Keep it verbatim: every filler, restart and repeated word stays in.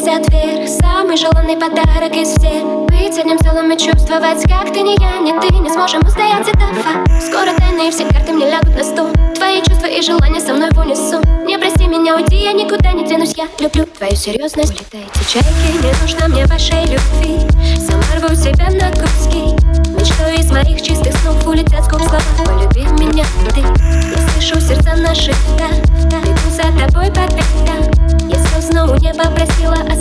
взят вверх. Самый желанный подарок из всех. Быть одним целым и чувствовать, как ты, не я, не ты. Не сможем устоять этого. Скоро тайные все карты мне лягут на стол. Твои чувства и желания со мной в унисон. Не прости меня, уйди, я никуда не денусь. Я люблю твою серьезность. Улетайте чайки, не нужно мне вашей любви. Сама рву себя на куски. Мечтой из моих чистых снов улетят с губ слова: полюби меня ты. Я слышу сердца наших, да, иду за тобой по пятам. Я слезно у неба просила о